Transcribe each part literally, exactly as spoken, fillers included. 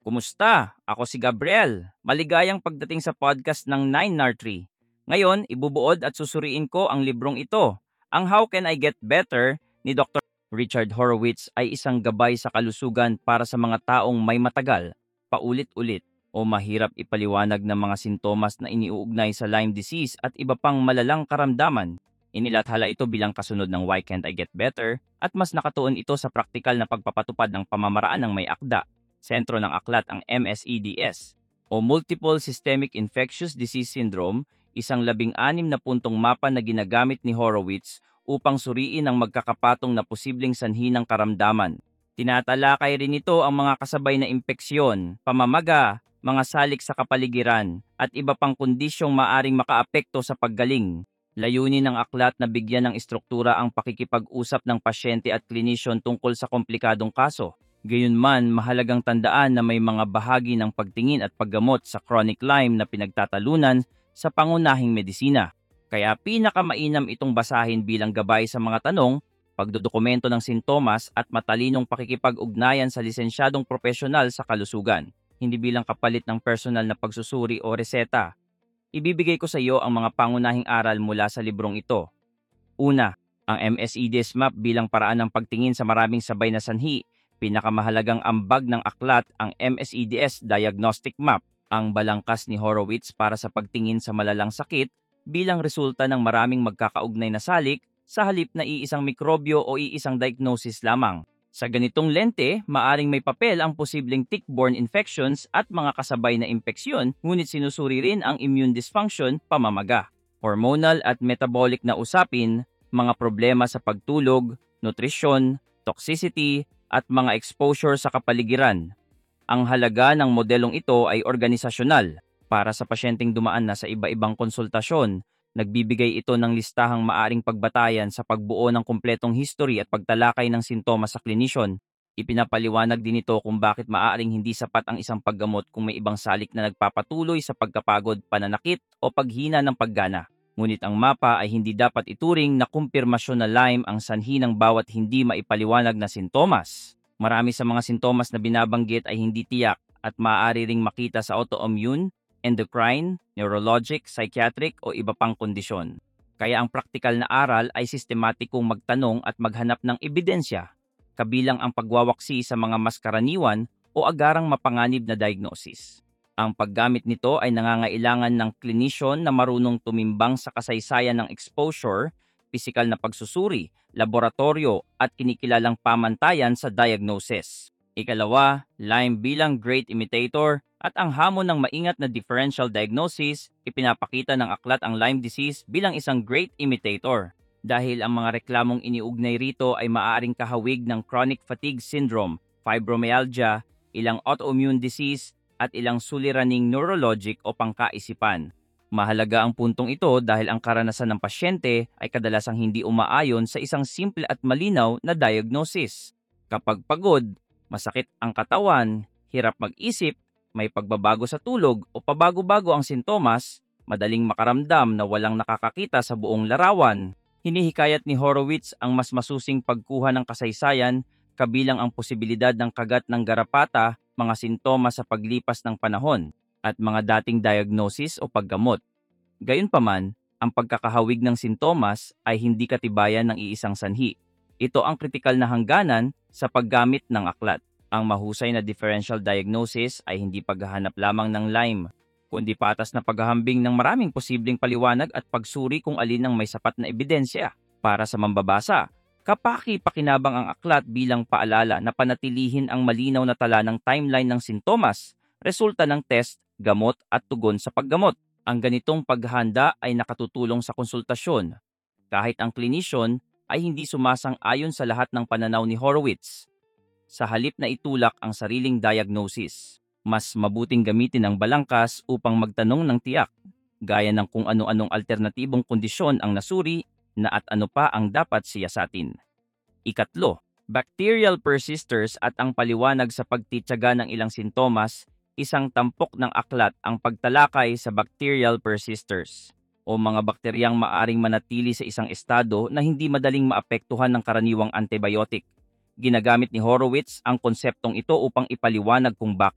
Kumusta? Ako si Gabriel. Maligayang pagdating sa podcast ng Nine Nartree. Ngayon, ibubuod at susuriin ko ang librong ito. Ang How Can I Get Better ni Doctor Richard Horowitz ay isang gabay sa kalusugan para sa mga taong may matagal, paulit-ulit, o mahirap ipaliwanag ng mga sintomas na iniuugnay sa Lyme disease at iba pang malalang karamdaman. Inilathala ito bilang kasunod ng Why Can't I Get Better at mas nakatuon ito sa praktikal na pagpapatupad ng pamamaraan ng may akda. Sentro ng aklat ang M S E D S o Multiple Systemic Infectious Disease Syndrome, isang labing-anim na puntong mapa na ginagamit ni Horowitz upang suriin ang magkakapatong na posibleng sanhi ng karamdaman. Tinatalakay rin ito ang mga kasabay na impeksyon, pamamaga, mga salik sa kapaligiran, at iba pang kondisyong maaring makaapekto sa paggaling. Layunin ng aklat na bigyan ng istruktura ang pakikipag-usap ng pasyente at klinisyon tungkol sa komplikadong kaso. Gayunman, mahalagang tandaan na may mga bahagi ng pagtingin at paggamot sa chronic Lyme na pinagtatalunan sa pangunahing medisina. Kaya pinakamainam itong basahin bilang gabay sa mga tanong, pagdodokumento ng sintomas at matalinong pakikipag-ugnayan sa lisensyadong profesional sa kalusugan, hindi bilang kapalit ng personal na pagsusuri o reseta. Ibibigay ko sa iyo ang mga pangunahing aral mula sa librong ito. Una, ang M S E D S map bilang paraan ng pagtingin sa maraming sabay na sanhi. Pinakamahalagang ambag ng aklat ang M S E D S Diagnostic Map, ang balangkas ni Horowitz para sa pagtingin sa malalang sakit bilang resulta ng maraming magkakaugnay na salik sa halip na iisang mikrobyo o iisang diagnosis lamang. Sa ganitong lente, maaring may papel ang posibleng tick-borne infections at mga kasabay na impeksyon, ngunit sinusuri rin ang immune dysfunction, pamamaga, hormonal at metabolic na usapin, mga problema sa pagtulog, nutrisyon, toxicity, at mga exposure sa kapaligiran. Ang halaga ng modelong ito ay organisasyonal. Para sa pasyenteng dumaan na sa iba-ibang konsultasyon, nagbibigay ito ng listahang maaring pagbatayan sa pagbuo ng kumpletong history at pagtalakay ng sintomas sa klinisyon. Ipinapaliwanag din ito kung bakit maaaring hindi sapat ang isang paggamot kung may ibang salik na nagpapatuloy sa pagkapagod, pananakit o paghina ng paggana. Ngunit ang mapa ay hindi dapat ituring na kumpirmasyon na Lyme ang sanhi ng bawat hindi maipaliwanag na sintomas. Marami sa mga sintomas na binabanggit ay hindi tiyak at maaari ring makita sa autoimmune, endocrine, neurologic, psychiatric o iba pang kondisyon. Kaya ang praktikal na aral ay sistematikong magtanong at maghanap ng ebidensya, kabilang ang pagwawaksi sa mga mas karaniwan o agarang mapanganib na diagnosis. Ang paggamit nito ay nangangailangan ng klinisyon na marunong tumimbang sa kasaysayan ng exposure, pisikal na pagsusuri, laboratorio at kinikilalang pamantayan sa diagnosis. Ikalawa, Lyme bilang great imitator at ang hamon ng maingat na differential diagnosis, ipinapakita ng aklat ang Lyme disease bilang isang great imitator. Dahil ang mga reklamong iniugnay rito ay maaaring kahawig ng chronic fatigue syndrome, fibromyalgia, ilang autoimmune disease, at ilang suliraning neurologic o pangkaisipan. Mahalaga ang puntong ito dahil ang karanasan ng pasyente ay kadalasang hindi umaayon sa isang simple at malinaw na diagnosis. Kapag pagod, masakit ang katawan, hirap mag-isip, may pagbabago sa tulog o pabago-bago ang sintomas, madaling makaramdam na walang nakakakita sa buong larawan. Hinihikayat ni Horowitz ang mas masusing pagkuha ng kasaysayan kabilang ang posibilidad ng kagat ng garapata, mga sintomas sa paglipas ng panahon, at mga dating diagnosis o paggamot. Gayunpaman, ang pagkakahawig ng sintomas ay hindi katibayan ng iisang sanhi. Ito ang kritikal na hangganan sa paggamit ng aklat. Ang mahusay na differential diagnosis ay hindi paghahanap lamang ng Lyme, kundi patas na paghahambing ng maraming posibleng paliwanag at pagsuri kung alin ang may sapat na ebidensya. Para sa mambabasa, kapaki-pakinabang ang aklat bilang paalala na panatilihin ang malinaw na tala ng timeline ng sintomas, resulta ng test, gamot at tugon sa paggamot. Ang ganitong paghahanda ay nakatutulong sa konsultasyon, kahit ang klinisyon ay hindi sumasang-ayon sa lahat ng pananaw ni Horowitz. Sa halip na itulak ang sariling diagnosis, mas mabuting gamitin ang balangkas upang magtanong ng tiyak, gaya ng kung ano-anong alternatibong kondisyon ang nasuri na at ano pa ang dapat siyasatin. Ikatlo, bacterial persisters at ang paliwanag sa pagtityaga ng ilang sintomas, isang tampok ng aklat ang pagtalakay sa bacterial persisters o mga bakteryang maaring manatili sa isang estado na hindi madaling maapektuhan ng karaniwang antibiotic. Ginagamit ni Horowitz ang konseptong ito upang ipaliwanag kung bakit.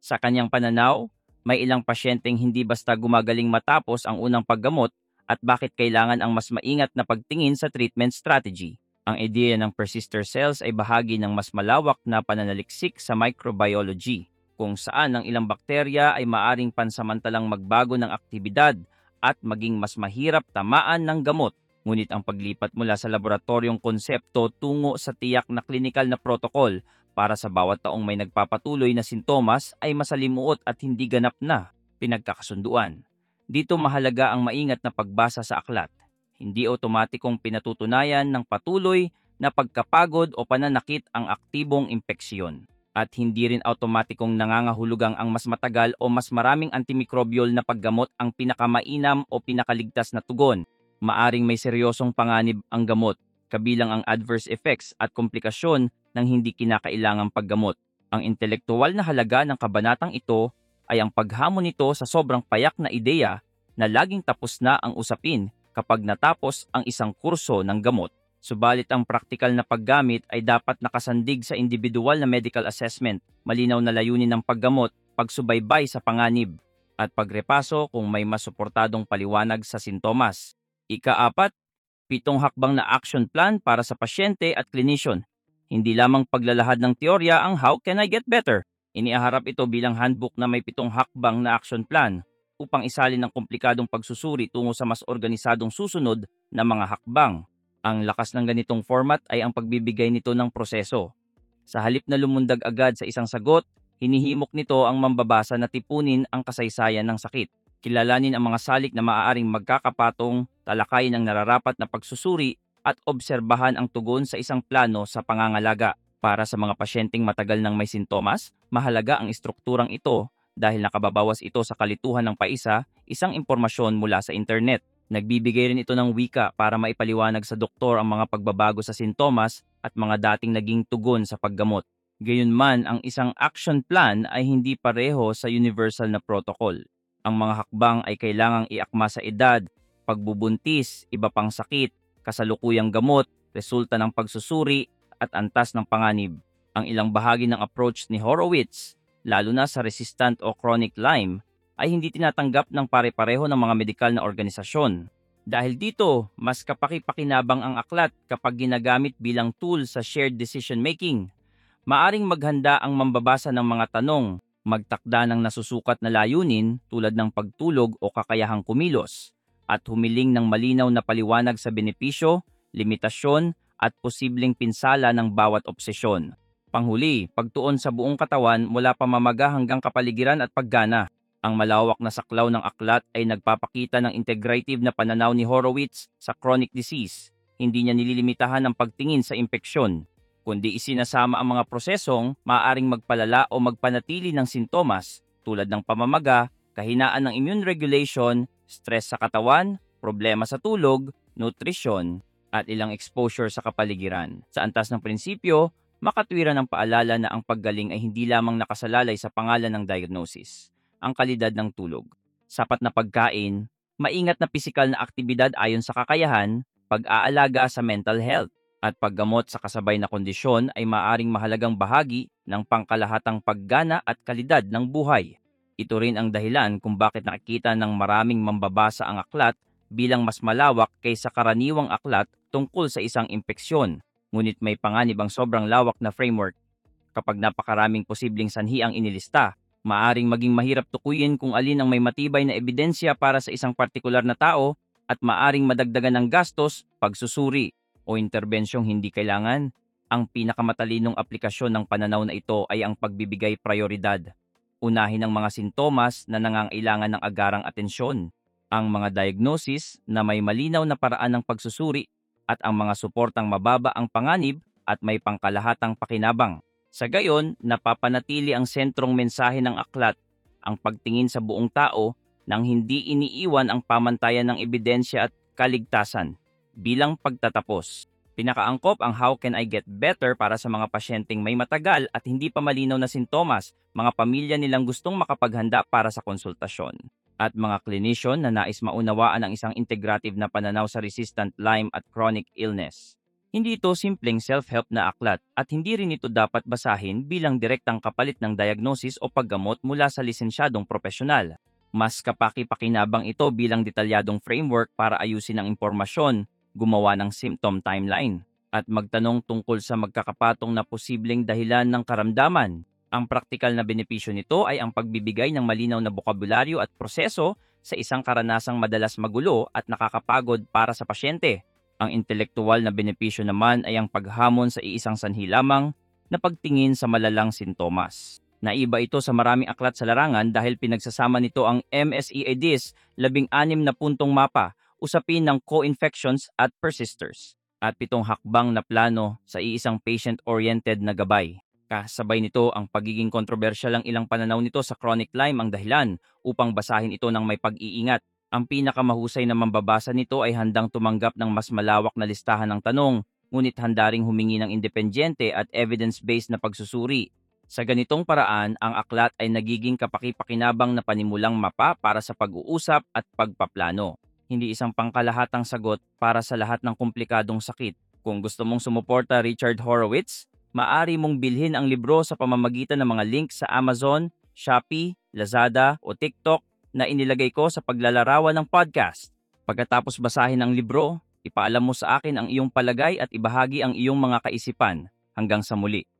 Sa kanyang pananaw, may ilang pasyenteng hindi basta gumagaling matapos ang unang paggamot at bakit kailangan ang mas maingat na pagtingin sa treatment strategy. Ang ideya ng persister cells ay bahagi ng mas malawak na pananaliksik sa microbiology, kung saan ang ilang bakterya ay maaring pansamantalang magbago ng aktibidad at maging mas mahirap tamaan ng gamot. Ngunit ang paglipat mula sa laboratoryong konsepto tungo sa tiyak na klinikal na protokol para sa bawat taong may nagpapatuloy na sintomas ay masalimuot at hindi ganap na pinagkakasunduan. Dito mahalaga ang maingat na pagbasa sa aklat. Hindi otomatikong pinatutunayan ng patuloy na pagkapagod o pananakit ang aktibong impeksyon. At hindi rin automatikong nangangahulugang ang mas matagal o mas maraming antimicrobial na paggamot ang pinakamainam o pinakaligtas na tugon. Maaring may seryosong panganib ang gamot, kabilang ang adverse effects at komplikasyon ng hindi kinakailangang paggamot. Ang intelektual na halaga ng kabanatang ito ay ang paghamon nito sa sobrang payak na ideya na laging tapos na ang usapin kapag natapos ang isang kurso ng gamot. Subalit ang praktikal na paggamit ay dapat nakasandig sa individual na medical assessment, malinaw na layunin ng paggamot, pagsubaybay sa panganib, at pagrepaso kung may mas suportadong paliwanag sa sintomas. Ikaapat, pitong hakbang na action plan para sa pasyente at clinician. Hindi lamang paglalahad ng teorya ang How Can I Get Better? Iniaharap ito bilang handbook na may pitong hakbang na action plan upang isalin ang komplikadong pagsusuri tungo sa mas organisadong susunod na mga hakbang. Ang lakas ng ganitong format ay ang pagbibigay nito ng proseso. Sa halip na lumundag agad sa isang sagot, hinihimok nito ang mambabasa na tipunin ang kasaysayan ng sakit. Kilalanin ang mga salik na maaaring magkakapatong, talakayin ang nararapat na pagsusuri at obserbahan ang tugon sa isang plano sa pangangalaga. Para sa mga pasyenteng matagal nang may sintomas, mahalaga ang istrukturang ito dahil nakababawas ito sa kalituhan ng paisa, isang impormasyon mula sa internet. Nagbibigay rin ito ng wika para maipaliwanag sa doktor ang mga pagbabago sa sintomas at mga dating naging tugon sa paggamot. Gayunman, ang isang action plan ay hindi pareho sa universal na protocol. Ang mga hakbang ay kailangang iakma sa edad, pagbubuntis, iba pang sakit, kasalukuyang gamot, resulta ng pagsusuri, at antas ng panganib. Ang ilang bahagi ng approach ni Horowitz, lalo na sa resistant o chronic Lyme, ay hindi tinatanggap ng pare-pareho ng mga medikal na organisasyon. Dahil dito, mas kapaki-pakinabang ang aklat kapag ginagamit bilang tool sa shared decision-making. Maaring maghanda ang mambabasa ng mga tanong, magtakda ng nasusukat na layunin tulad ng pagtulog o kakayahang kumilos, at humiling ng malinaw na paliwanag sa benepisyo, limitasyon, at posibleng pinsala ng bawat obsesyon. Panghuli, pagtuon sa buong katawan mula pamamaga hanggang kapaligiran at paggana. Ang malawak na saklaw ng aklat ay nagpapakita ng integrative na pananaw ni Horowitz sa chronic disease. Hindi niya nililimitahan ang pagtingin sa impeksyon, kundi isinasama ang mga prosesong maaaring magpalala o magpanatili ng sintomas tulad ng pamamaga, kahinaan ng immune regulation, stress sa katawan, problema sa tulog, nutrisyon, at ilang exposure sa kapaligiran. Sa antas ng prinsipyo, makatwiran ang paalala na ang paggaling ay hindi lamang nakasalalay sa pangalan ng diagnosis, ang kalidad ng tulog, sapat na pagkain, maingat na pisikal na aktibidad ayon sa kakayahan, pag-aalaga sa mental health, at paggamot sa kasabay na kondisyon ay maaring mahalagang bahagi ng pangkalahatang paggana at kalidad ng buhay. Ito rin ang dahilan kung bakit nakikita ng maraming mambabasa ang aklat bilang mas malawak kaysa karaniwang aklat tungkol sa isang impeksyon, ngunit may panganib ang sobrang lawak na framework. Kapag napakaraming posibleng sanhi ang inilista, maaring maging mahirap tukuyin kung alin ang may matibay na ebidensya para sa isang partikular na tao at maaring madagdagan ng gastos, pagsusuri, o interbensyong hindi kailangan. Ang pinakamatalinong aplikasyon ng pananaw na ito ay ang pagbibigay prioridad. Unahin ang mga sintomas na nangangailangan ng agarang atensyon, ang mga diagnosis na may malinaw na paraan ng pagsusuri, at ang mga suportang mababa ang panganib at may pangkalahatang pakinabang. Sa gayon, napapanatili ang sentrong mensahe ng aklat, ang pagtingin sa buong tao nang hindi iniiwan ang pamantayan ng ebidensya at kaligtasan. Bilang pagtatapos, pinakaangkop ang How Can I Get Better para sa mga pasyenteng may matagal at hindi pa malinaw na sintomas, mga pamilya nilang gustong makapaghanda para sa konsultasyon, at mga clinician na nais maunawaan ang isang integrative na pananaw sa resistant Lyme at chronic illness. Hindi ito simpleng self-help na aklat at hindi rin ito dapat basahin bilang direktang kapalit ng diagnosis o paggamot mula sa lisensyadong profesional. Mas kapaki-pakinabang ito bilang detalyadong framework para ayusin ang impormasyon, gumawa ng symptom timeline, at magtanong tungkol sa magkakapatong na posibleng dahilan ng karamdaman. Ang praktikal na benepisyo nito ay ang pagbibigay ng malinaw na bokabularyo at proseso sa isang karanasang madalas magulo at nakakapagod para sa pasyente. Ang intelektuwal na benepisyo naman ay ang paghamon sa iisang sanhi lamang na pagtingin sa malalang sintomas. Naiba ito sa maraming aklat sa larangan dahil pinagsasama nito ang M S E A D I S, labing anim na puntong mapa, usapin ng co-infections at persisters, at pitong hakbang na plano sa iisang patient-oriented na gabay. Kasabay nito ang pagiging kontrobersyal ng ilang pananaw nito sa chronic Lyme ang dahilan upang basahin ito ng may pag-iingat. Ang pinakamahusay na mambabasa nito ay handang tumanggap ng mas malawak na listahan ng tanong, ngunit handa ring humingi ng independyente at evidence-based na pagsusuri. Sa ganitong paraan, ang aklat ay nagiging kapaki-pakinabang na panimulang mapa para sa pag-uusap at pagpaplano. Hindi isang pangkalahatang sagot para sa lahat ng komplikadong sakit. Kung gusto mong sumuporta Richard Horowitz, maaari mong bilhin ang libro sa pamamagitan ng mga link sa Amazon, Shopee, Lazada o TikTok na inilagay ko sa paglalarawan ng podcast. Pagkatapos basahin ang libro, ipaalam mo sa akin ang iyong palagay at ibahagi ang iyong mga kaisipan. Hanggang sa muli.